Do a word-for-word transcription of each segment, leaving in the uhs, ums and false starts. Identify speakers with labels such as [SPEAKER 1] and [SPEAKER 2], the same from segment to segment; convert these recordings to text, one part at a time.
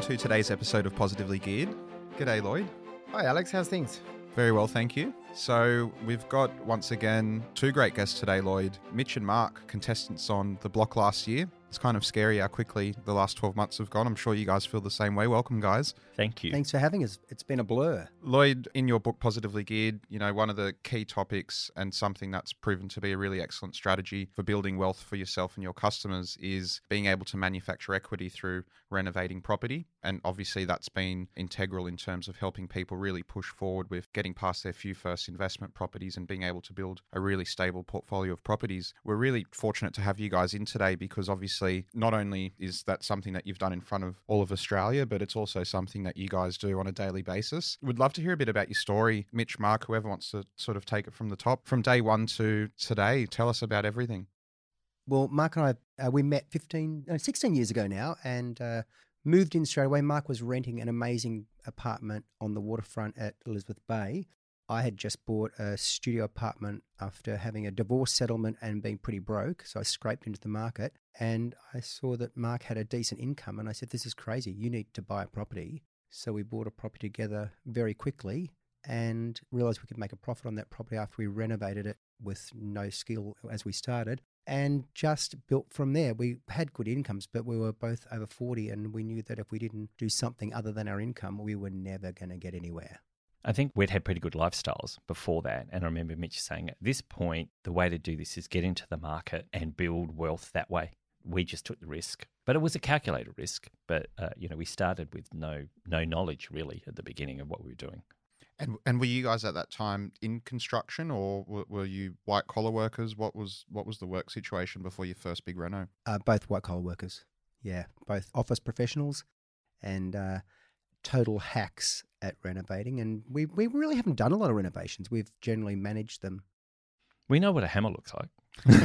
[SPEAKER 1] to today's episode of Positively Geared. G'day, Lloyd.
[SPEAKER 2] Hi, Alex. How's things?
[SPEAKER 1] Very well, thank you. So we've got, once again, two great guests today, Lloyd. Mitch and Mark, contestants on The Block last year. It's kind of scary how quickly the last twelve months have gone. I'm sure you guys feel the same way. Welcome, guys.
[SPEAKER 3] Thank you.
[SPEAKER 2] Thanks for having us. It's been a blur.
[SPEAKER 1] Lloyd, in your book, Positively Geared, you know, one of the key topics and something that's proven to be a really excellent strategy for building wealth for yourself and your customers is being able to manufacture equity through renovating property. And obviously that's been integral in terms of helping people really push forward with getting past their few first investment properties and being able to build a really stable portfolio of properties. We're really fortunate to have you guys in today because obviously not only is that something that you've done in front of all of Australia, but it's also something that you guys do on a daily basis. We'd love to hear a bit about your story. Mitch, Mark, whoever wants to sort of take it from the top. From day one to today, tell us about everything.
[SPEAKER 2] Well, Mark and I, uh, we met fifteen, no, sixteen years ago now and uh, moved in straight away. Mark was renting an amazing apartment on the waterfront at Elizabeth Bay. I had just bought a studio apartment after having a divorce settlement and being pretty broke. So I scraped into the market and I saw that Mark had a decent income. And I said, this is crazy. You need to buy a property. So we bought a property together very quickly and realised we could make a profit on that property after we renovated it with no skill as we started. And just built from there. We had good incomes, but we were both over forty and we knew that if we didn't do something other than our income, we were never going to get anywhere.
[SPEAKER 3] I think we'd had pretty good lifestyles before that. And I remember Mitch saying at this point, the way to do this is get into the market and build wealth that way. We just took the risk, but it was a calculated risk. But, uh, you know, we started with no no knowledge really at the beginning of what we were doing.
[SPEAKER 1] And and were you guys at that time in construction or were, were you white collar workers? What was what was the work situation before your first big reno?
[SPEAKER 2] Uh, both white collar workers. Yeah, both office professionals and uh, total hacks at renovating. And we, we really haven't done a lot of renovations. We've generally managed them.
[SPEAKER 3] We know what a hammer looks like.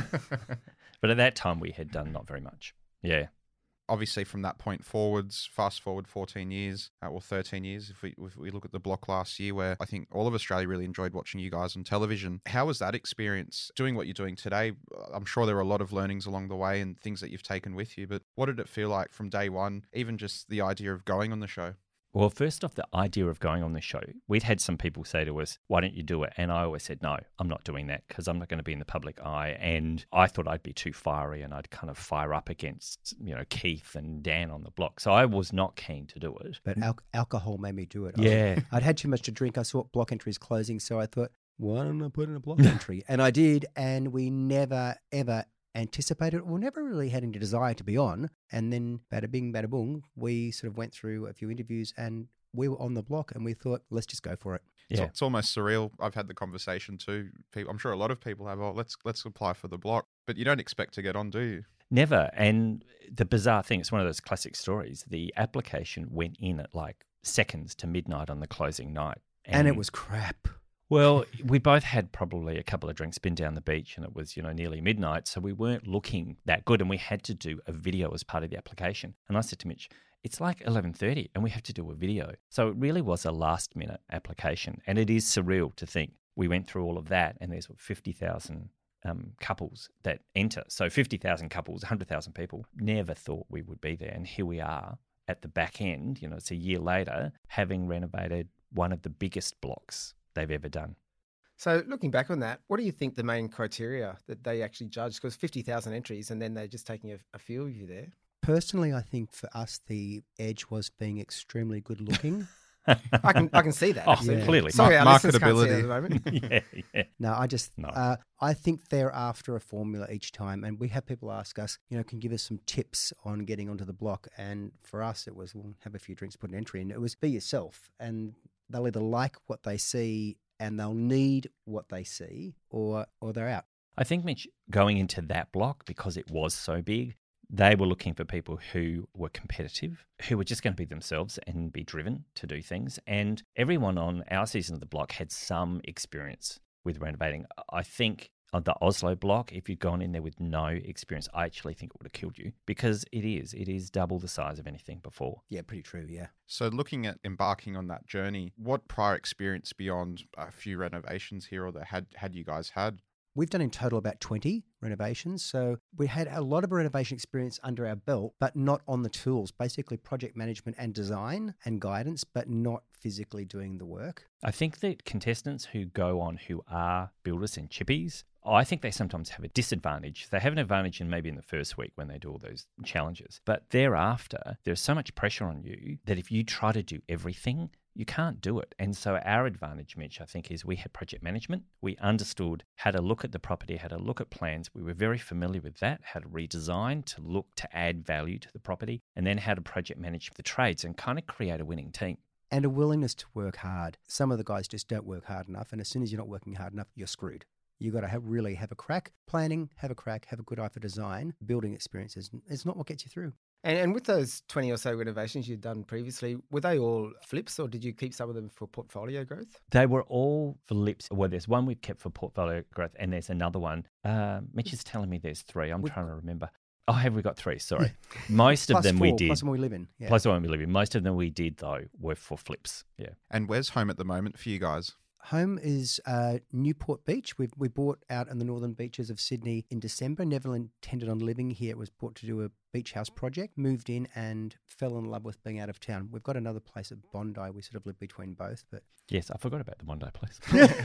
[SPEAKER 3] But at that time we had done not very much. Yeah.
[SPEAKER 1] Obviously, from that point forwards, fast forward fourteen years, uh, or thirteen years, if we if we look at the block last year, where I think all of Australia really enjoyed watching you guys on television. How was that experience doing what you're doing today? I'm sure there were a lot of learnings along the way and things that you've taken with you, but what did it feel like from day one, even just the idea of going on the show?
[SPEAKER 3] Well, first off, the idea of going on the show, we'd had some people say to us, why don't you do it? And I always said, no, I'm not doing that because I'm not going to be in the public eye. And I thought I'd be too fiery and I'd kind of fire up against, you know, Keith and Dan on the block. So I was not keen to do it.
[SPEAKER 2] But al- alcohol made me do it.
[SPEAKER 3] Yeah.
[SPEAKER 2] I'd had too much to drink. I saw block entries closing. So I thought, why don't I put in a block entry? And I did. And we never, ever anticipated or never really had any desire to be on. And then bada bing, bada boom, we sort of went through a few interviews and we were on the block and we thought, let's just go for it.
[SPEAKER 1] Yeah.
[SPEAKER 3] Yeah.
[SPEAKER 1] It's almost surreal. I've had the conversation too. People, I'm sure a lot of people have, oh, let's let's apply for the block. But you don't expect to get on, do you?
[SPEAKER 3] Never. And the bizarre thing, it's one of those classic stories. The application went in at like seconds to midnight on the closing night.
[SPEAKER 2] And, and it was crap.
[SPEAKER 3] Well, we both had probably a couple of drinks, been down the beach, and it was, you know, nearly midnight. So we weren't looking that good and we had to do a video as part of the application. And I said to Mitch, it's like eleven thirty and we have to do a video. So it really was a last minute application. And it is surreal to think we went through all of that and there's fifty thousand um, couples that enter. So fifty thousand couples, one hundred thousand people, never thought we would be there. And here we are at the back end, you know, it's a year later, having renovated one of the biggest blocks they've ever done.
[SPEAKER 4] So looking back on that, what do you think the main criteria that they actually judged? Because fifty thousand entries and then they're just taking a, a few of you there.
[SPEAKER 2] Personally, I think for us, the edge was being extremely good looking.
[SPEAKER 4] I can I can see that.
[SPEAKER 3] Oh,
[SPEAKER 4] yeah.
[SPEAKER 3] clearly.
[SPEAKER 4] Sorry, our listeners can't see
[SPEAKER 1] Marketability.
[SPEAKER 4] that at the moment.
[SPEAKER 3] yeah, yeah.
[SPEAKER 2] No, I just,
[SPEAKER 3] No.
[SPEAKER 2] uh, I think they're after a formula each time. And we have people ask us, you know, can you give us some tips on getting onto the block? And for us, it was, well, have a few drinks, put an entry in. It was be yourself. And they'll either like what they see and they'll need what they see or or they're out.
[SPEAKER 3] I think, Mitch, going into that block, because it was so big, they were looking for people who were competitive, who were just going to be themselves and be driven to do things. And everyone on our season of the block had some experience with renovating. I think on the Oslo block, if you'd gone in there with no experience, I actually think it would have killed you because it is. It is double the size of anything before.
[SPEAKER 2] Yeah, pretty true, yeah.
[SPEAKER 1] So looking at embarking on that journey, what prior experience beyond a few renovations here or there had, had you guys had?
[SPEAKER 2] We've done in total about twenty renovations. So we had a lot of renovation experience under our belt, but not on the tools, basically project management and design and guidance, but not physically doing the work.
[SPEAKER 3] I think that contestants who go on who are builders and chippies, I think they sometimes have a disadvantage. They have an advantage in maybe in the first week when they do all those challenges. But thereafter, there's so much pressure on you that if you try to do everything, you can't do it. And so our advantage, Mitch, I think, is we had project management. We understood how to look at the property, how to look at plans. We were very familiar with that, how to redesign, to look to add value to the property, and then how to project manage the trades and kind of create a winning team.
[SPEAKER 2] And a willingness to work hard. Some of the guys just don't work hard enough. And as soon as you're not working hard enough, you're screwed. You've got to have, really have a crack. Planning, have a crack, have a good eye for design. Building experiences is not what gets you through.
[SPEAKER 4] And, and with those twenty or so renovations you'd done previously, were they all flips or did you keep some of them for portfolio growth?
[SPEAKER 3] They were all flips. Well, there's one we've kept for portfolio growth and there's another one. Uh, Mitch is telling me there's three. I'm
[SPEAKER 2] With-
[SPEAKER 3] trying to remember. Oh, have we got three? Sorry. Most of
[SPEAKER 2] Plus
[SPEAKER 3] them
[SPEAKER 2] four,
[SPEAKER 3] we did.
[SPEAKER 2] Plus the one we live in. Yeah.
[SPEAKER 3] Plus the one we live in. Most of them we did, though, were for flips. Yeah.
[SPEAKER 1] And where's home at the moment for you guys?
[SPEAKER 2] Home is uh, Newport Beach. We we bought out on the northern beaches of Sydney in December. Never intended on living here. It was bought to do a beach house project. Moved in and fell in love with being out of town. We've got another place at Bondi. We sort of live between both. But
[SPEAKER 3] Yes, I forgot about the Bondi place.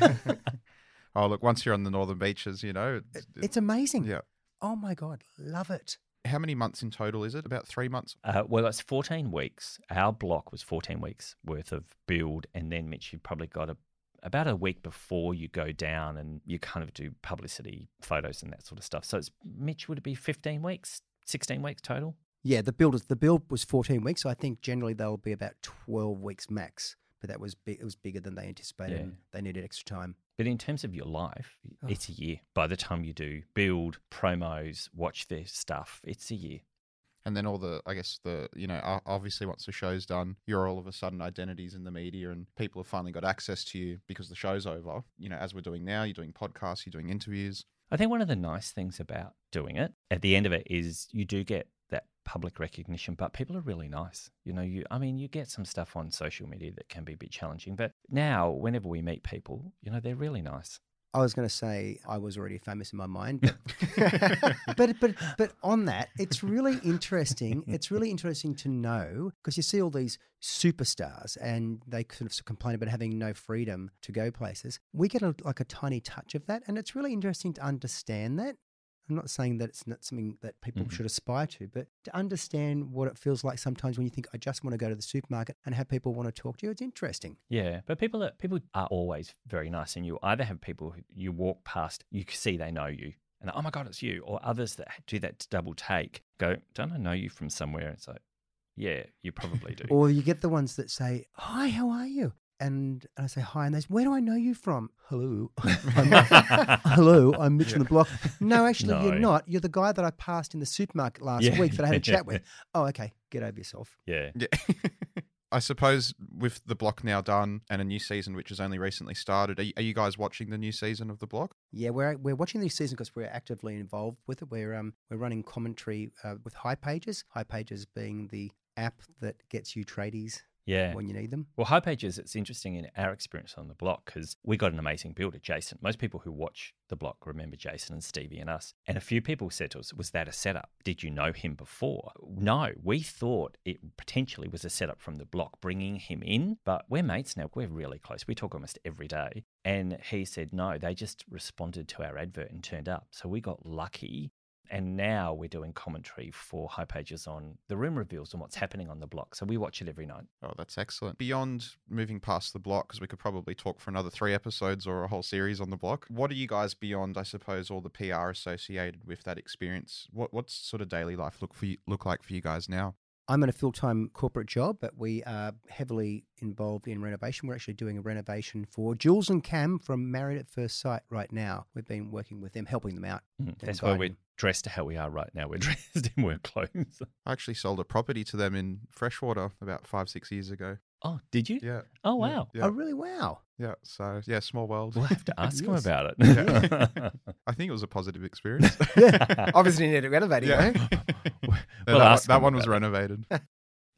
[SPEAKER 1] Oh, look, once you're on the northern beaches, you know. It's,
[SPEAKER 2] it's amazing.
[SPEAKER 1] yeah.
[SPEAKER 2] Oh my God, love it.
[SPEAKER 1] How many months in total is it? About three months?
[SPEAKER 3] Uh, well, it's fourteen weeks. Our block was fourteen weeks worth of build. And then, Mitch, you've probably got a, about a week before you go down and you kind of do publicity photos and that sort of stuff. So, it's, Mitch, would it be fifteen weeks, sixteen weeks total?
[SPEAKER 2] Yeah, the build, the build was fourteen weeks. So I think generally they'll be about twelve weeks max. But that was big, it was bigger than they anticipated.
[SPEAKER 3] Yeah.
[SPEAKER 2] And they needed extra time.
[SPEAKER 3] But in terms of your life,
[SPEAKER 2] Oh.
[SPEAKER 3] it's a year. By the time you do build, promos, watch their stuff, it's a year.
[SPEAKER 1] And then all the, I guess, the, you know, o- obviously once the show's done, you're all of a sudden identities in the media and people have finally got access to you because the show's over. You know, as we're doing now, you're doing podcasts, you're doing interviews.
[SPEAKER 3] I think one of the nice things about doing it at the end of it is you do get that public recognition, but people are really nice. You know, you, I mean, you get some stuff on social media that can be a bit challenging, but now whenever we meet people, you know, they're really nice.
[SPEAKER 2] I was going to say I was already famous in my mind, but but, but but on that, it's really interesting. It's really interesting to know because you see all these superstars and they sort of complain about having no freedom to go places. We get a, like a tiny touch of that, and it's really interesting to understand that. I'm not saying that it's not something that people
[SPEAKER 3] Mhm.
[SPEAKER 2] should aspire to, but to understand what it feels like sometimes when you think, I just want to go to the supermarket and have people want to talk to you, it's interesting.
[SPEAKER 3] Yeah, but people are, people are always very nice, and you either have people who you walk past, you can see they know you, and oh my God, it's you, or others that do that double take, go, don't I know you from somewhere? It's like, yeah, you probably do.
[SPEAKER 2] Or you get the ones that say, hi, how are you? And I say, hi. And they say, where do I know you from? Hello. I'm, hello, I'm Mitch on the block. No, actually,
[SPEAKER 3] No.
[SPEAKER 2] you're not. You're the guy that I passed in the supermarket last
[SPEAKER 3] Yeah.
[SPEAKER 2] week that I had a chat with. Oh, okay. Get over yourself.
[SPEAKER 3] Yeah.
[SPEAKER 1] Yeah. I suppose with the block now done and a new season, which has only recently started, are you, are you guys watching the new season of the block?
[SPEAKER 2] Yeah, we're we're watching this season because we're actively involved with it. We're um we're running commentary uh, with High Pages. High Pages being the app that gets you tradies
[SPEAKER 3] Yeah.
[SPEAKER 2] when you need them.
[SPEAKER 3] Well, High Pages, it's interesting in our experience on the block because we got an amazing builder, Jason. Most people who watch the block remember Jason and Stevie and us. And a few people said to us, was that a setup? Did you know him before? No, we thought it potentially was a setup from the block, bringing him in. But we're mates now. We're really close. We talk almost every day. And he said, no, they just responded to our advert and turned up. So we got lucky. And now we're doing commentary for High Pages on the room reveals and what's happening on the block. So we watch it every night.
[SPEAKER 1] Oh, that's excellent. Beyond moving past the block, because we could probably talk for another three episodes or a whole series on the block, what are you guys beyond, I suppose, all the P R associated with that experience? What What's sort of daily life look for you, look like for you guys now?
[SPEAKER 2] I'm in a full-time corporate job, but we are heavily involved in renovation. We're actually doing a renovation for Jules and Cam from Married at First Sight right now. We've been working with them, helping them out.
[SPEAKER 3] Mm,
[SPEAKER 2] and
[SPEAKER 3] That's why we're
[SPEAKER 2] guiding.
[SPEAKER 3] dressed how we are right now. We're dressed in work clothes.
[SPEAKER 1] I actually sold a property to them in Freshwater about five, six years ago.
[SPEAKER 3] Oh, did you?
[SPEAKER 1] Yeah.
[SPEAKER 3] Oh, wow.
[SPEAKER 1] Yeah.
[SPEAKER 2] Oh, really? Wow.
[SPEAKER 1] Yeah. So, yeah, small world.
[SPEAKER 3] We'll have to ask him
[SPEAKER 2] Yes.
[SPEAKER 3] about it.
[SPEAKER 1] Yeah. I think it was a positive experience.
[SPEAKER 4] Obviously needed renovating,
[SPEAKER 1] yeah.
[SPEAKER 4] though.
[SPEAKER 1] Yeah,
[SPEAKER 3] We'll
[SPEAKER 1] that,
[SPEAKER 3] ask
[SPEAKER 1] that
[SPEAKER 3] him
[SPEAKER 1] one was
[SPEAKER 3] about it.
[SPEAKER 1] renovated.
[SPEAKER 3] Yeah.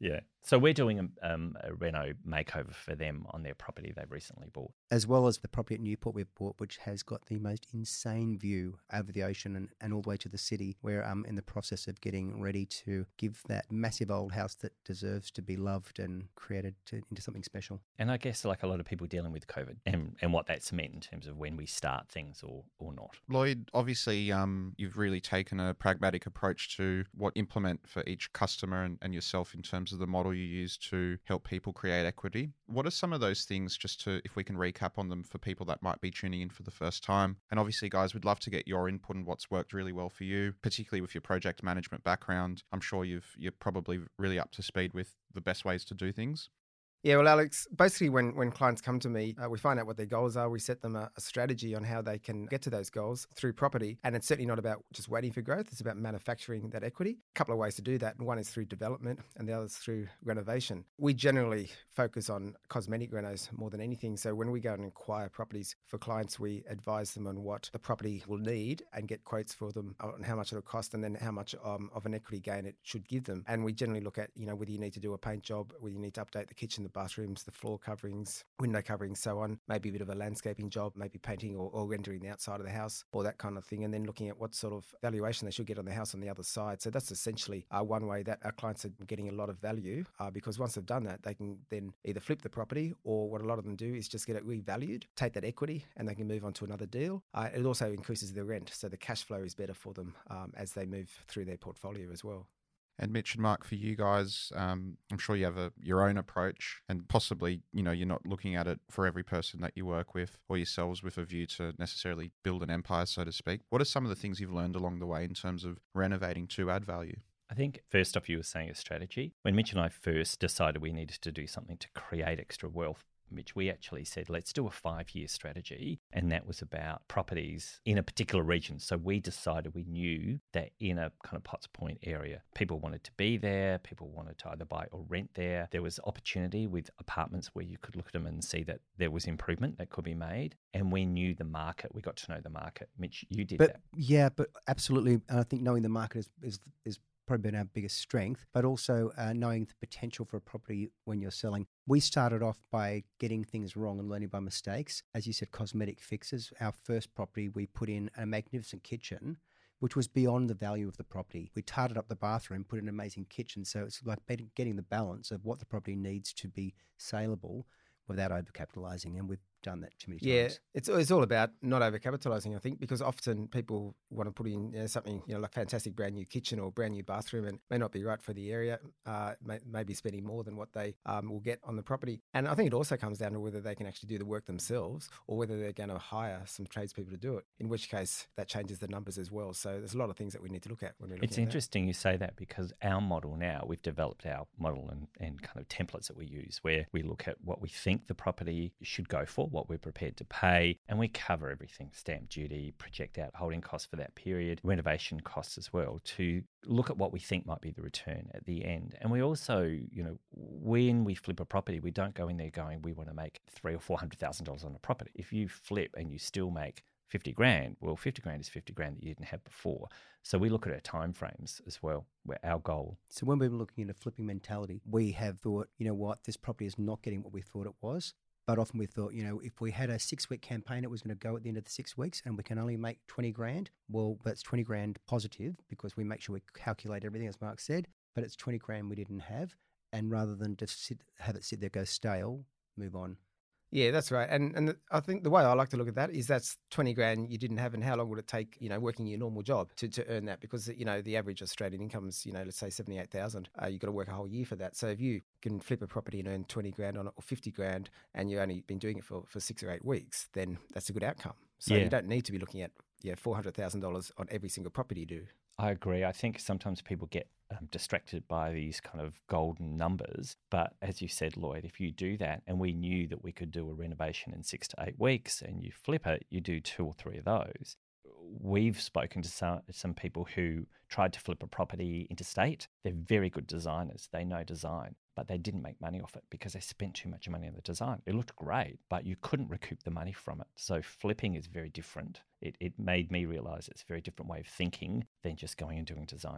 [SPEAKER 3] So we're doing a, um, a reno makeover for them on their property they've recently bought.
[SPEAKER 2] As well as the property at Newport we've bought, which has got the most insane view over the ocean and, and all the way to the city. We're um, in the process of getting ready to give that massive old house that deserves to be loved and created to, into something special.
[SPEAKER 3] And I guess like a lot of people dealing with COVID and, and what that's meant in terms of when we start things or, or not.
[SPEAKER 1] Lloyd, obviously um, you've really taken a pragmatic approach to what implement for each customer and, and yourself in terms of the model you use to help people create equity. What are some of those things, just to, if we can recap on them for people that might be tuning in for the first time? And obviously, guys, we'd love to get your input on what's worked really well for you, particularly with your project management background. I'm sure you've, you're probably really up to speed with the best ways to do things.
[SPEAKER 4] Yeah, well, Alex, basically when, when clients come to me, uh, we find out what their goals are. We set them a, a strategy on how they can get to those goals through property. And it's certainly not about just waiting for growth. It's about manufacturing that equity. A couple of ways to do that. One is through development and the other is through renovation. We generally focus on cosmetic renos more than anything. So when we go and acquire properties for clients, we advise them on what the property will need and get quotes for them on how much it'll cost and then how much um, of an equity gain it should give them. And we generally look at, you know, whether you need to do a paint job, whether you need to update the kitchen, the bathrooms, the floor coverings, window coverings, so on, maybe a bit of a landscaping job, maybe painting or, or rendering the outside of the house or that kind of thing, and then looking at what sort of valuation they should get on the house on the other side. So that's essentially uh, one way that our clients are getting a lot of value uh, because once they've done that, they can then either flip the property or what a lot of them do is just get it revalued, take that equity, and they can move on to another deal. Uh, it also increases the rent, so the cash flow is better for them um, as they move through their portfolio as well.
[SPEAKER 1] And Mitch and Mark, for you guys, um, I'm sure you have a, your own approach and possibly, you know, you're not looking at it for every person that you work with or yourselves with a view to necessarily build an empire, so to speak. What are some of the things you've learned along the way in terms of renovating to add value?
[SPEAKER 3] I think first off, you were saying a strategy. When Mitch and I first decided we needed to do something to create extra wealth, Mitch, we actually said, let's do a five-year strategy. And that was about properties in a particular region. So we decided we knew that in a kind of Potts Point area, people wanted to be there. People wanted to either buy or rent there. There was opportunity with apartments where you could look at them and see that there was improvement that could be made. And we knew the market. We got to know the market. Mitch, you did
[SPEAKER 2] but,
[SPEAKER 3] that.
[SPEAKER 2] Yeah, but absolutely. And I think knowing the market is, is, is probably been our biggest strength, but also uh, knowing the potential for a property when you're selling. We started off by getting things wrong and learning by mistakes. As you said, cosmetic fixes. Our first property, we put in a magnificent kitchen, which was beyond the value of the property. We tarted up the bathroom, put in an amazing kitchen. So it's like getting the balance of what the property needs to be saleable without overcapitalizing. And we've done that too many times.
[SPEAKER 4] Yeah, it's it's all about not overcapitalizing, I think, because often people want to put in you know, something, you know, like fantastic brand new kitchen or brand new bathroom and may not be right for the area, uh, may, may be spending more than what they um, will get on the property. And I think it also comes down to whether they can actually do the work themselves or whether they're going to hire some tradespeople to do it, in which case that changes the numbers as well. So there's a lot of things that we need to look at when we're looking
[SPEAKER 3] It's
[SPEAKER 4] at
[SPEAKER 3] interesting you say that because our model now, we've developed our model and, and kind of templates that we use where we look at what we think the property should go for, what we're prepared to pay, and we cover everything, stamp duty, project out holding costs for that period, renovation costs as well, to look at what we think might be the return at the end. And we also, you know, when we flip a property, we don't go in there going, we want to make three or four hundred thousand dollars on a property. If you flip and you still make fifty grand, well, fifty grand is fifty grand that you didn't have before. So we look at our timeframes as well, where our goal.
[SPEAKER 2] So when we're looking at a flipping mentality, we have thought, you know what, this property is not getting what we thought it was. But often we thought, you know, if we had a six-week campaign, it was going to go at the end of the six weeks and we can only make twenty grand. Well, that's twenty grand positive because we make sure we calculate everything, as Mark said, but it's twenty grand we didn't have. And rather than just sit, have it sit there, go stale, move on.
[SPEAKER 4] Yeah, that's right. And and I think the way I like to look at that is that's twenty grand you didn't have, and how long would it take, you know, working your normal job to, to earn that? Because, you know, the average Australian income is, you know, let's say seventy-eight thousand. Uh, you've got to work a whole year for that. So if you can flip a property and earn twenty grand on it or fifty grand and you've only been doing it for, for six or eight weeks, then that's a good outcome. So
[SPEAKER 3] Yeah.
[SPEAKER 4] you don't need to be looking at yeah four hundred thousand dollars on every single property you do.
[SPEAKER 3] I agree. I think sometimes people get um, distracted by these kind of golden numbers. But as you said, Lloyd, if you do that, and we knew that we could do a renovation in six to eight weeks and you flip it, you do two or three of those. We've spoken to some, some people who tried to flip a property interstate. They're very good designers. They know design, but they didn't make money off it because they spent too much money on the design. It looked great, but you couldn't recoup the money from it. So flipping is very different. It, it made me realize it's a very different way of thinking than just going and doing design.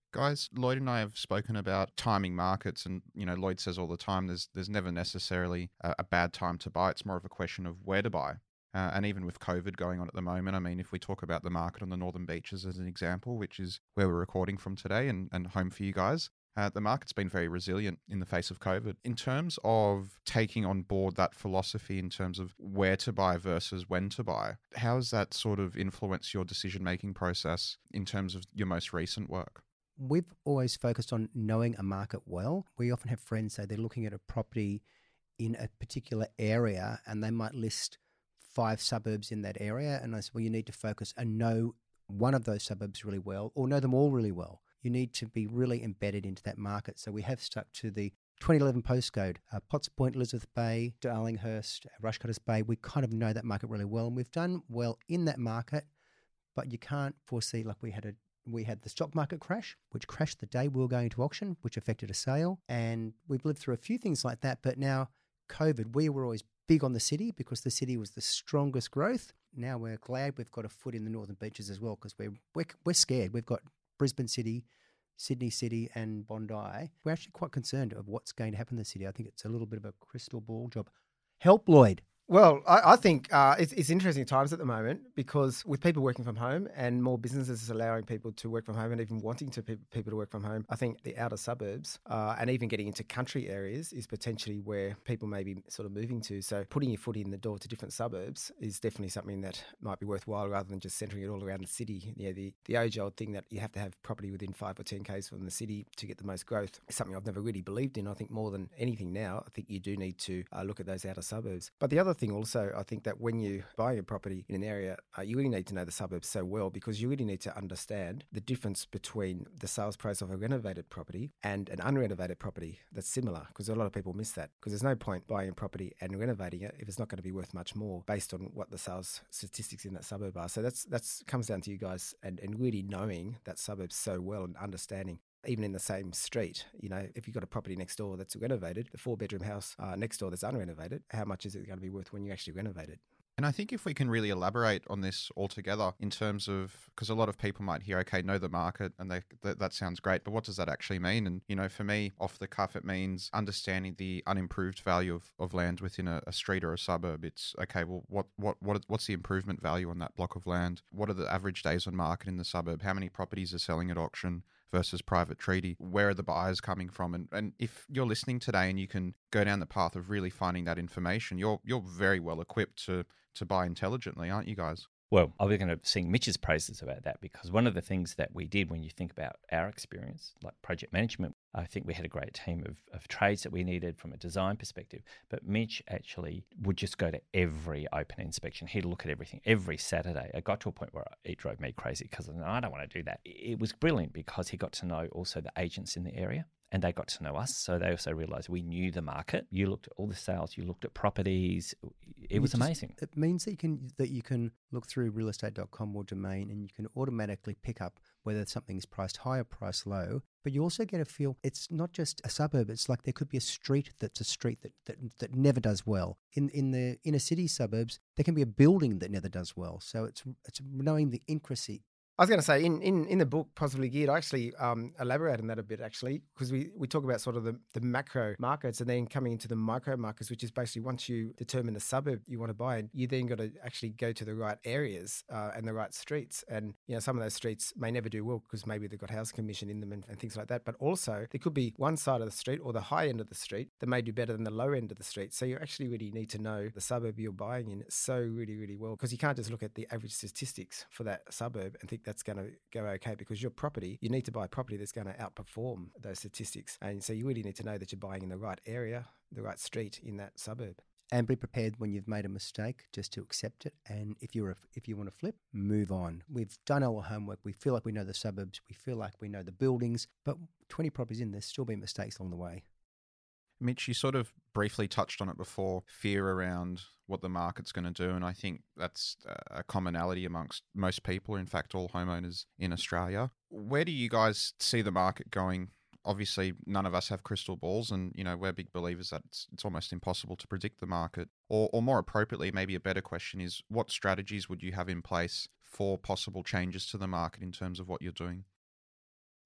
[SPEAKER 1] Guys, Lloyd and I have spoken about timing markets, and you know, Lloyd says all the time there's there's never necessarily a, a bad time to buy. It's more of a question of where to buy. Uh, and even with COVID going on at the moment, I mean, if we talk about the market on the Northern Beaches as an example, which is where we're recording from today and, and home for you guys, uh, the market's been very resilient in the face of COVID. In terms of taking on board that philosophy in terms of where to buy versus when to buy, how has that sort of influenced your decision-making process in terms of your most recent work?
[SPEAKER 2] We've always focused on knowing a market well. We often have friends say they're looking at a property in a particular area and they might list five suburbs in that area. And I said, well, you need to focus and know one of those suburbs really well or know them all really well. You need to be really embedded into that market. So we have stuck to the twenty eleven postcode, uh, Potts Point, Elizabeth Bay, Darlinghurst, Rushcutters Bay. We kind of know that market really well and we've done well in that market, but you can't foresee, like we had a We had the stock market crash, which crashed the day we were going to auction, which affected a sale. And we've lived through a few things like that. But now COVID, we were always big on the city because the city was the strongest growth. Now we're glad we've got a foot in the Northern Beaches as well because we're, we're, we're scared. We've got Brisbane City, Sydney City and Bondi. We're actually quite concerned of what's going to happen in the city. I think it's a little bit of a crystal ball job. Help, Lloyd.
[SPEAKER 4] Well, I, I think uh, it's, it's interesting times at the moment because with people working from home and more businesses allowing people to work from home and even wanting to pe- people to work from home, I think the outer suburbs uh, and even getting into country areas is potentially where people may be sort of moving to. So putting your foot in the door to different suburbs is definitely something that might be worthwhile rather than just centering it all around the city. You know, the, the age-old thing that you have to have property within five or ten kays from the city to get the most growth is something I've never really believed in. I think more than anything now, I think you do need to uh, look at those outer suburbs. But the other thing also, I think that when you buy a property in an area, uh, you really need to know the suburbs so well because you really need to understand the difference between the sales price of a renovated property and an unrenovated property that's similar because a lot of people miss that because there's no point buying a property and renovating it if it's not going to be worth much more based on what the sales statistics in that suburb are. So that's that's comes down to you guys and, and really knowing that suburb so well and understanding. Even in the same street, you know, if you've got a property next door that's renovated, the four-bedroom house uh, next door that's unrenovated, how much is it going to be worth when you actually renovate it?
[SPEAKER 1] And I think if we can really elaborate on this altogether in terms of, because a lot of people might hear, okay, know the market, and they, that, that sounds great, but what does that actually mean? And, you know, for me, off the cuff, it means understanding the unimproved value of, of land within a, a street or a suburb. It's, okay, well, what, what, what, what's the improvement value on that block of land? What are the average days on market in the suburb? How many properties are selling at auction versus private treaty? Where are the buyers coming from? And and if you're listening today and you can go down the path of really finding that information, you're you're very well equipped to to buy intelligently, aren't you guys?
[SPEAKER 3] Well, I was going to sing Mitch's praises about that because one of the things that we did when you think about our experience, like project management, I think we had a great team of, of trades that we needed from a design perspective. But Mitch actually would just go to every open inspection. He'd look at everything every Saturday. I got to a point where it drove me crazy because I don't want to do that. It was brilliant because he got to know also the agents in the area. And they got to know us, so they also realised we knew the market. You looked at all the sales, you looked at properties. It
[SPEAKER 2] You
[SPEAKER 3] was
[SPEAKER 2] just-
[SPEAKER 3] amazing.
[SPEAKER 2] It means that you can that you can look through real estate dot com or Domain and you can automatically pick up whether something is priced high or priced low. But you also get a feel it's not just a suburb. It's like there could be a street that's a street that, that, that never does well. In in the inner city suburbs, there can be a building that never does well. So it's it's knowing the intricacy.
[SPEAKER 4] I was going to say, in, in, in the book, Positively Geared, I actually um, elaborate on that a bit, actually, because we, we talk about sort of the, the macro markets and then coming into the micro markets, which is basically once you determine the suburb you want to buy, you then got to actually go to the right areas uh, and the right streets. And, you know, some of those streets may never do well because maybe they've got housing commission in them and, and things like that. But also, there could be one side of the street or the high end of the street that may do better than the low end of the street. So you actually really need to know the suburb you're buying in so really, really well because you can't just look at the average statistics for that suburb and think that's going to go okay because your property, you need to buy property that's going to outperform those statistics. And so you really need to know that you're buying in the right area, the right street in that suburb.
[SPEAKER 2] And be prepared when you've made a mistake just to accept it. And if you're a, if you want to flip, move on. We've done our homework. We feel like we know the suburbs. We feel like we know the buildings. But twenty properties in, there's still been mistakes along the way.
[SPEAKER 1] Mitch, you sort of briefly touched on it before, fear around what the market's going to do. And I think that's a commonality amongst most people, in fact, all homeowners in Australia. Where do you guys see the market going? Obviously, none of us have crystal balls and, you know, we're big believers that it's, it's almost impossible to predict the market. Or, or more appropriately, maybe a better question is, what strategies would you have in place for possible changes to the market in terms of what you're doing?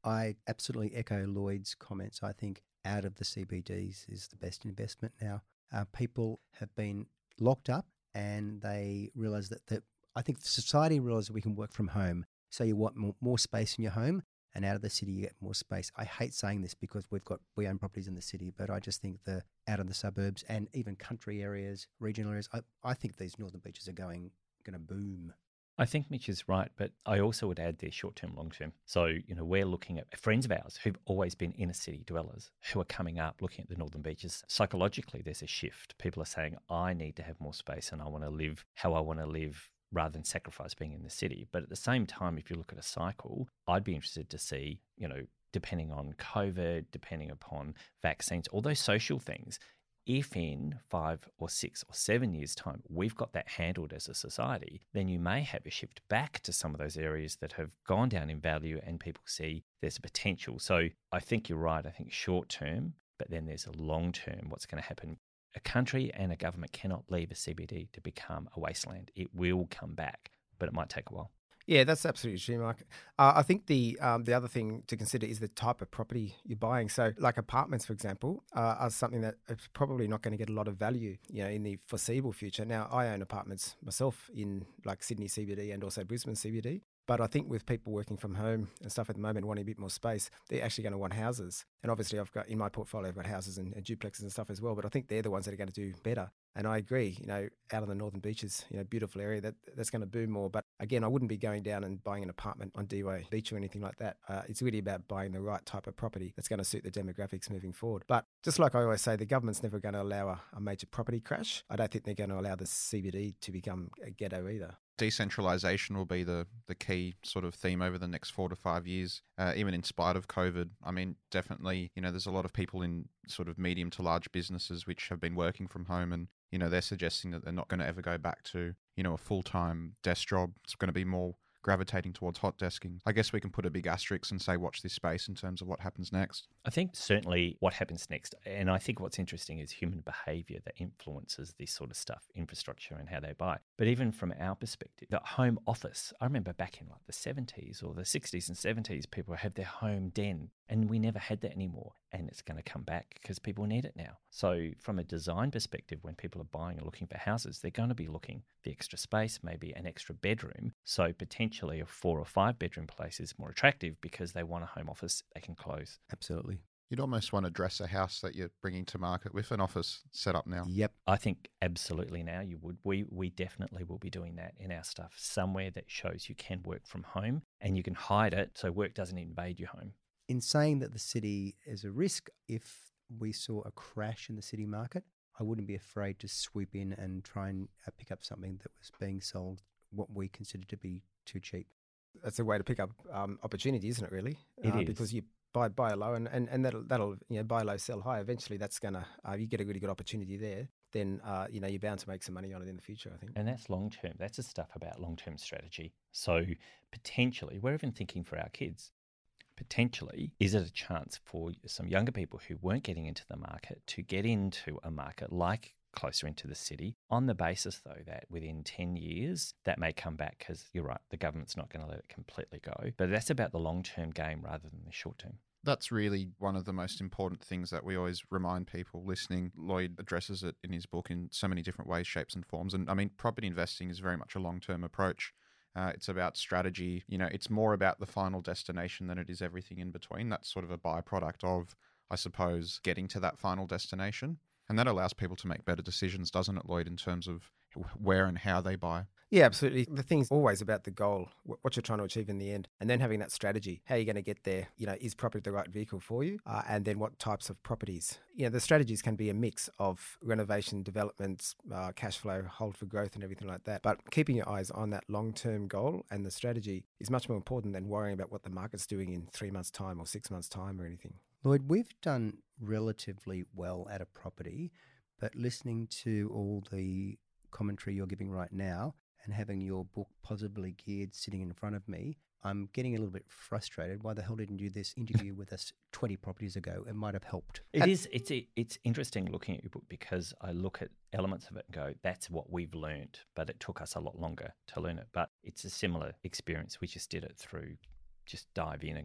[SPEAKER 2] I absolutely echo Lloyd's comments. I think out of the C B Ds is the best investment now. Uh, people have been locked up and they realise that, that I think society realises we can work from home. So you want more, more space in your home, and out of the city you get more space. I hate saying this because we've got we own properties in the city, but I just think the out of the suburbs and even country areas, regional areas, I, I think these northern beaches are going going to boom.
[SPEAKER 3] I think Mitch is right, but I also would add there short-term, long-term. So, you know, we're looking at friends of ours who've always been inner city dwellers who are coming up looking at the northern beaches. Psychologically, there's a shift. People are saying, I need to have more space and I want to live how I want to live rather than sacrifice being in the city. But at the same time, if you look at a cycle, I'd be interested to see, you know, depending on COVID, depending upon vaccines, all those social things, if in five or six or seven years' time we've got that handled as a society, then you may have a shift back to some of those areas that have gone down in value and people see there's a potential. So I think you're right. I think short term, but then there's a long term. What's going to happen? A country and a government cannot leave a C B D to become a wasteland. It will come back, but it might take a while.
[SPEAKER 4] Yeah, that's absolutely true, Mark. Uh, I think the um, the other thing to consider is the type of property you're buying. So, like apartments, for example, uh, are something that is probably not going to get a lot of value, you know, in the foreseeable future. Now, I own apartments myself in like Sydney C B D and also Brisbane C B D. But I think with people working from home and stuff at the moment, wanting a bit more space, they're actually going to want houses. And obviously, I've got in my portfolio, I've got houses and, and duplexes and stuff as well. But I think they're the ones that are going to do better. And I agree, you know, out on the northern beaches, you know, beautiful area, that that's going to boom more. But again, I wouldn't be going down and buying an apartment on D-Way Beach or anything like that. Uh, it's really about buying the right type of property that's going to suit the demographics moving forward. But just like I always say, the government's never going to allow a, a major property crash. I don't think they're going to allow the C B D to become a ghetto either.
[SPEAKER 1] Decentralization will be the, the key sort of theme over the next four to five years, uh, even in spite of COVID. I mean, definitely, you know, there's a lot of people in sort of medium to large businesses which have been working from home, and, you know, they're suggesting that they're not going to ever go back to, you know, a full-time desk job. It's going to be more gravitating towards hot desking. I guess we can put a big asterisk and say watch this space in terms of what happens next.
[SPEAKER 3] I think certainly what happens next, and I think what's interesting is human behaviour that influences this sort of stuff, infrastructure and how they buy. But even from our perspective, the home office, I remember back in like the seventies or the sixties and seventies, people had their home den, and we never had that anymore. And it's going to come back because people need it now. So from a design perspective, when people are buying and looking for houses, they're going to be looking the extra space, maybe an extra bedroom. So potentially a four or five bedroom place is more attractive because they want a home office they can close.
[SPEAKER 2] Absolutely.
[SPEAKER 1] You'd almost want to dress a house that you're bringing to market with an office set up now.
[SPEAKER 2] Yep.
[SPEAKER 3] I think absolutely now you would. We we definitely will be doing that in our stuff, somewhere that shows you can work from home and you can hide it so work doesn't invade your home.
[SPEAKER 2] In saying that the city is a risk, if we saw a crash in the city market, I wouldn't be afraid to swoop in and try and uh, pick up something that was being sold what we consider to be too cheap.
[SPEAKER 4] That's a way to pick up um, opportunity, isn't it, really?
[SPEAKER 3] It
[SPEAKER 4] uh,
[SPEAKER 3] is.
[SPEAKER 4] Because you buy buy low and, and, and that'll, that'll, you know, buy low, sell high. Eventually that's going to, uh, you get a really good opportunity there, then, uh, you know, you're bound to make some money on it in the future, I think.
[SPEAKER 3] And that's long term. That's the stuff about long term strategy. So potentially, we're even thinking for our kids. Potentially, is it a chance for some younger people who weren't getting into the market to get into a market like closer into the city on the basis, though, that within ten years that may come back because you're right, the government's not going to let it completely go. But that's about the long-term game rather than the short-term.
[SPEAKER 1] That's really one of the most important things that we always remind people listening. Lloyd addresses it in his book in so many different ways, shapes and forms. And I mean, property investing is very much a long-term approach. Uh, it's about strategy. You know, it's more about the final destination than it is everything in between. That's sort of a byproduct of, I suppose, getting to that final destination. And that allows people to make better decisions, doesn't it, Lloyd, in terms of where and how they buy?
[SPEAKER 4] Yeah, absolutely. The thing's always about the goal, what you're trying to achieve in the end, and then having that strategy. How you're going to get there, you know, is property the right vehicle for you? Uh, and then what types of properties? You know, the strategies can be a mix of renovation, developments, uh, cash flow, hold for growth and everything like that. But keeping your eyes on that long-term goal and the strategy is much more important than worrying about what the market's doing in three months' time or six months' time or anything.
[SPEAKER 2] Lloyd, we've done relatively well at a property, but listening to all the commentary you're giving right now and having your book Positively Geared sitting in front of me, I'm getting a little bit frustrated. Why the hell didn't you do this interview with us twenty properties ago? It might have helped.
[SPEAKER 3] It is. It's it's interesting looking at your book because I look at elements of it and go, that's what we've learned, but it took us a lot longer to learn it. But it's a similar experience. We just did it through just dive in and go.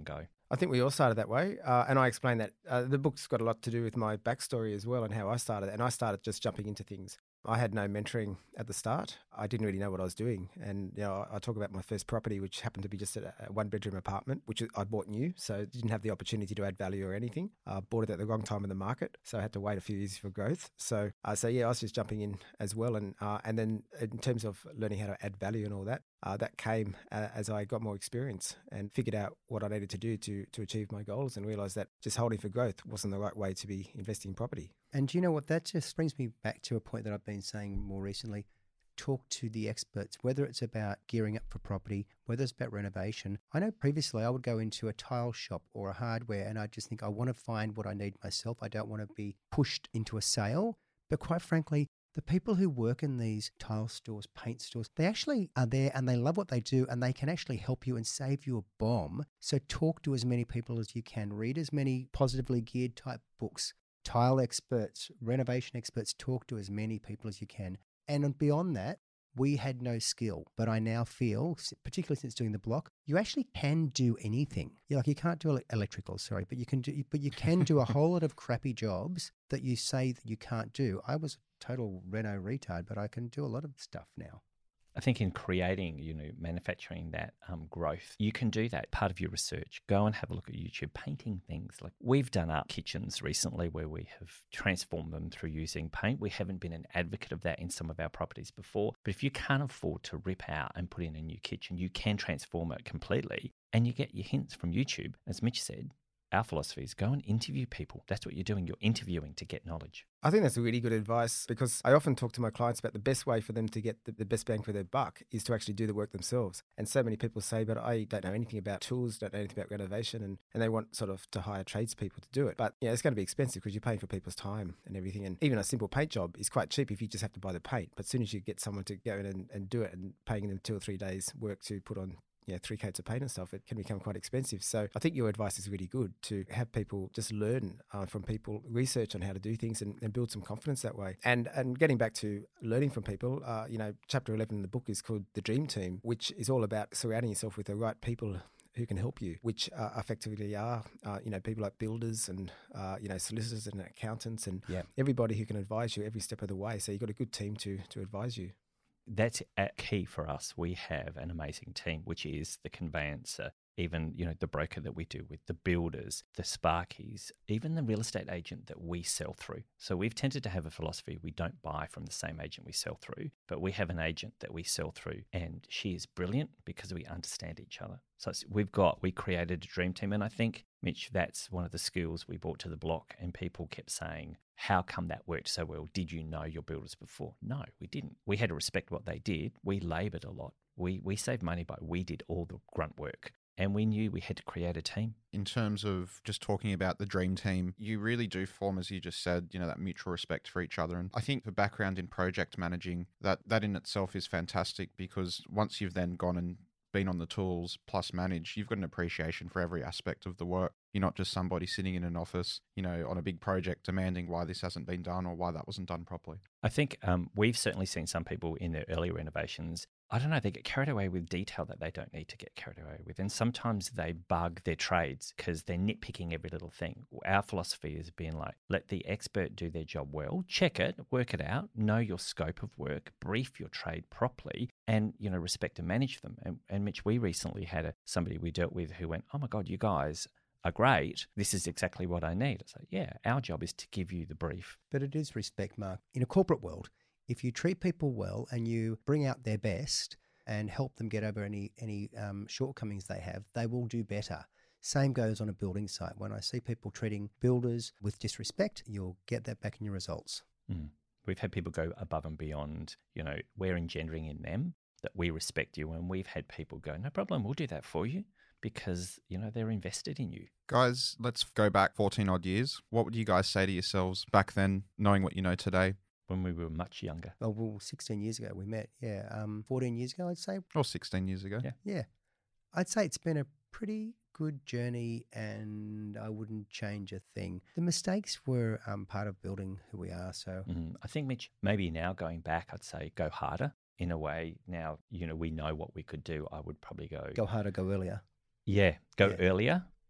[SPEAKER 4] I think we all started that way. Uh, and I explained that uh, the book's got a lot to do with my backstory as well and how I started. And I started just jumping into things. I had no mentoring at the start. I didn't really know what I was doing. And, you know, I talk about my first property, which happened to be just a, a one-bedroom apartment, which I bought new. So didn't have the opportunity to add value or anything. I uh, bought it at the wrong time in the market. So I had to wait a few years for growth. So, uh, so yeah, I was just jumping in as well. And uh, and then in terms of learning how to add value and all that, uh, that came uh, as I got more experience and figured out what I needed to do to, to achieve my goals and realised that just holding for growth wasn't the right way to be investing in property.
[SPEAKER 2] And do you know what? That just brings me back to a point that I've been saying more recently. Talk to the experts, whether it's about gearing up for property, whether it's about renovation. I know previously I would go into a tile shop or a hardware and I just think I want to find what I need myself. I don't want to be pushed into a sale. But quite frankly, the people who work in these tile stores, paint stores, they actually are there and they love what they do and they can actually help you and save you a bomb. So talk to as many people as you can. Read as many positively geared type books. Tile experts, renovation experts, talk to as many people as you can. And beyond that, we had no skill, but I now feel, particularly since doing the block, you actually can do anything. You're like you can't do electrical, sorry, but you can do, but you can do a whole lot of crappy jobs that you say that you can't do. I was a total reno retard, but I can do a lot of stuff now.
[SPEAKER 3] I think in creating, you know, manufacturing that um, growth, you can do that. Part of your research, go and have a look at YouTube, painting things. Like we've done up kitchens recently where we have transformed them through using paint. We haven't been an advocate of that in some of our properties before. But if you can't afford to rip out and put in a new kitchen, you can transform it completely and you get your hints from YouTube. As Mitch said, our philosophy is go and interview people. That's what you're doing. You're interviewing to get knowledge.
[SPEAKER 4] I think that's really good advice because I often talk to my clients about the best way for them to get the, the best bang for their buck is to actually do the work themselves. And so many people say, but I don't know anything about tools, don't know anything about renovation, and, and they want sort of to hire tradespeople to do it. But yeah, it's going to be expensive because you're paying for people's time and everything. And even a simple paint job is quite cheap if you just have to buy the paint. But as soon as you get someone to go in and, and do it and paying them two or three days work to put on you know, three coats of paint and stuff, it can become quite expensive. So I think your advice is really good to have people just learn uh, from people, research on how to do things and, and build some confidence that way. And and getting back to learning from people, uh, you know, chapter eleven in the book is called The Dream Team, which is all about surrounding yourself with the right people who can help you, which uh, effectively are, uh, you know, people like builders and, uh, you know, solicitors and accountants and
[SPEAKER 2] yeah.
[SPEAKER 4] everybody who can advise you every step of the way. So you've got a good team to to advise you.
[SPEAKER 3] That's a key for us. We have an amazing team, which is the conveyancer, even, you know, the broker that we do with, the builders, the sparkies, even the real estate agent that we sell through. So we've tended to have a philosophy. We don't buy from the same agent we sell through, but we have an agent that we sell through and she is brilliant because we understand each other. So it's, we've got, we created a dream team. And I think, Mitch, that's one of the skills we brought to the block and people kept saying, how come that worked so well? Did you know your builders before? No, we didn't. We had to respect what they did. We laboured a lot. We we saved money, but we did all the grunt work. And we knew we had to create a team.
[SPEAKER 1] In terms of just talking about the dream team, you really do form, as you just said, you know, that mutual respect for each other. And I think the background in project managing, that that in itself is fantastic because once you've then gone and been on the tools plus manage, you've got an appreciation for every aspect of the work. You're not just somebody sitting in an office, you know, on a big project demanding why this hasn't been done or why that wasn't done properly.
[SPEAKER 3] I think um, we've certainly seen some people in their early renovations, I don't know, they get carried away with detail that they don't need to get carried away with. And sometimes they bug their trades because they're nitpicking every little thing. Our philosophy has been like, let the expert do their job well, check it, work it out, know your scope of work, brief your trade properly, and, you know, respect and manage them. And, and Mitch, we recently had a, somebody we dealt with who went, oh my God, you guys are great. This is exactly what I need. I said, yeah, our job is to give you the brief.
[SPEAKER 2] But it is respect, Mark. In a corporate world, if you treat people well and you bring out their best and help them get over any any um, shortcomings they have, they will do better. Same goes on a building site. When I see people treating builders with disrespect, you'll get that back in your results.
[SPEAKER 3] Mm. We've had people go above and beyond. You know, we're engendering in them that we respect you, and we've had people go, no problem, we'll do that for you because, you know, they're invested in you.
[SPEAKER 1] Guys, let's go back fourteen odd years. What would you guys say to yourselves back then, knowing what you know today?
[SPEAKER 3] When we were much younger.
[SPEAKER 2] Oh, well, sixteen years ago we met, yeah. Um, fourteen years ago, I'd say.
[SPEAKER 1] Or sixteen years ago.
[SPEAKER 3] Yeah.
[SPEAKER 2] Yeah. I'd say it's been a pretty good journey and I wouldn't change a thing. The mistakes were um, part of building who we are, so.
[SPEAKER 3] Mm, I think, Mitch, maybe now going back, I'd say go harder. In a way, now, you know, we know what we could do. I would probably go...
[SPEAKER 2] Go harder, go earlier.
[SPEAKER 3] Yeah, go
[SPEAKER 2] yeah.
[SPEAKER 3] earlier.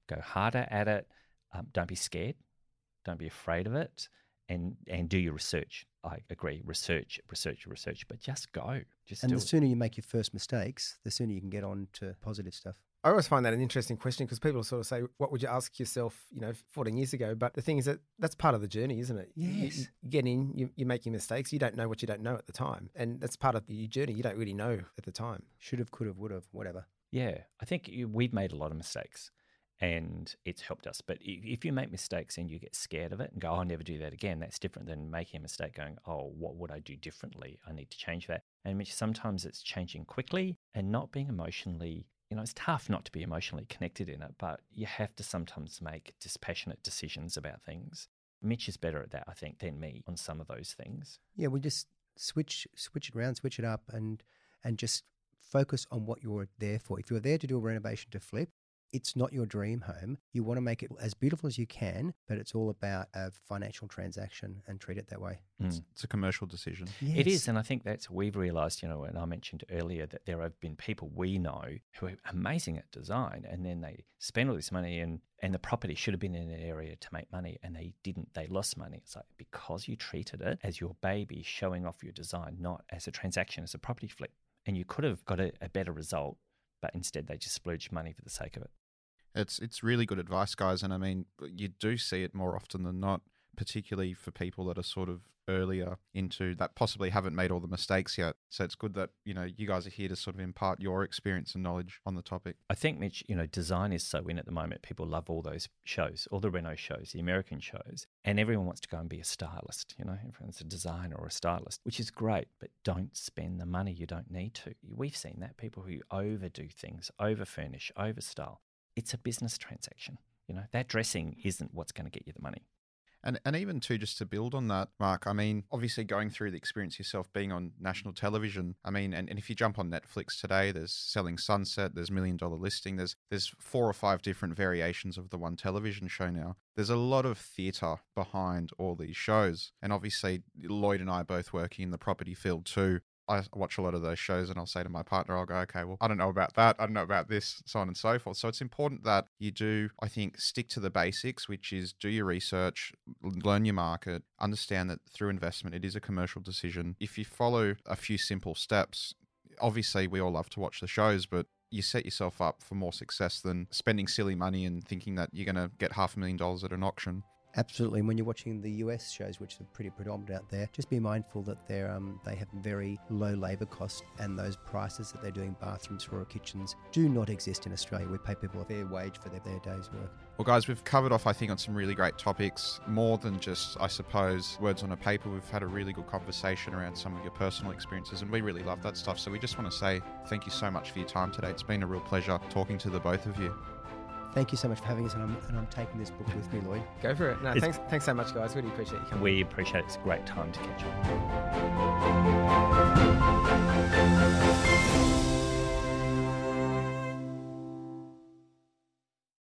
[SPEAKER 3] Go harder at it. Um, don't be scared. Don't be afraid of it. And and do your research. I agree. Research, research, research. But just go. Just
[SPEAKER 2] and
[SPEAKER 3] do
[SPEAKER 2] the
[SPEAKER 3] it.
[SPEAKER 2] sooner you make your first mistakes, the sooner you can get on to positive stuff.
[SPEAKER 4] I always find that an interesting question because people sort of say, what would you ask yourself, you know, fourteen years ago? But the thing is that that's part of the journey, isn't it?
[SPEAKER 2] Yes.
[SPEAKER 4] You, you get in, you, you're making mistakes. You don't know what you don't know at the time. And that's part of your journey. You don't really know at the time.
[SPEAKER 2] Should have, could have, would have, whatever.
[SPEAKER 3] Yeah. I think you, we've made a lot of mistakes and it's helped us. But i- if you make mistakes and you get scared of it and go, I'll never do that again, that's different than making a mistake going, oh, what would I do differently? I need to change that. And which sometimes it's changing quickly and not being emotionally, you know, it's tough not to be emotionally connected in it, but you have to sometimes make dispassionate decisions about things. Mitch is better at that, I think, than me on some of those things.
[SPEAKER 2] Yeah, we just switch switch it around, switch it up, and and just focus on what you're there for. If you're there to do a renovation to flip, it's not your dream home. You want to make it as beautiful as you can, but it's all about a financial transaction and treat it that way.
[SPEAKER 1] It's, it's a commercial decision.
[SPEAKER 2] Yes.
[SPEAKER 3] It is, and I think that's we've realised, you know, and I mentioned earlier that there have been people we know who are amazing at design, and then they spend all this money, and and the property should have been in an area to make money, and they didn't. They lost money. It's like because you treated it as your baby, showing off your design, not as a transaction, as a property flip, and you could have got a, a better result, but instead they just splurged money for the sake of it.
[SPEAKER 1] It's it's really good advice, guys, and I mean you do see it more often than not, particularly for people that are sort of earlier into that, possibly haven't made all the mistakes yet. So it's good that, you know, you guys are here to sort of impart your experience and knowledge on the topic.
[SPEAKER 3] I think, Mitch, you know, design is so in at the moment. People love all those shows, all the Reno shows, the American shows, and everyone wants to go and be a stylist. You know, everyone's a designer or a stylist, which is great, but don't spend the money you don't need to. We've seen that, people who overdo things, over-furnish, over-style. It's a business transaction. You know, that dressing isn't what's going to get you the money.
[SPEAKER 1] And and even too, just to build on that, Mark, I mean, obviously going through the experience yourself being on national television, I mean, and, and if you jump on Netflix today, there's Selling Sunset, there's Million Dollar Listing, there's there's four or five different variations of the one television show now. There's a lot of theatre behind all these shows. And obviously, Lloyd and I are both working in the property field too. I watch a lot of those shows and I'll say to my partner, I'll go, okay, well, I don't know about that. I don't know about this, so on and so forth. So it's important that you do, I think, stick to the basics, which is do your research, learn your market, understand that through investment, it is a commercial decision. If you follow a few simple steps, obviously we all love to watch the shows, but you set yourself up for more success than spending silly money and thinking that you're going to get half a million dollars at an auction.
[SPEAKER 2] Absolutely. And when you're watching the U S shows, which are pretty predominant out there, just be mindful that they're um, they have very low labour costs, and those prices that they're doing bathrooms or kitchens do not exist in Australia. We pay people a fair wage for their, their day's work.
[SPEAKER 1] Well, guys, we've covered off, I think, on some really great topics, more than just, I suppose, words on a paper. We've had a really good conversation around some of your personal experiences, and we really love that stuff. So we just want to say thank you so much for your time today. It's been a real pleasure talking to the both of you.
[SPEAKER 2] Thank you so much for having us, and I'm, and I'm taking this book with me, Lloyd.
[SPEAKER 4] Go for it. No,
[SPEAKER 3] It's-
[SPEAKER 4] thanks, thanks so much, guys. Really appreciate you coming.
[SPEAKER 3] We appreciate it. It's a great time to catch up.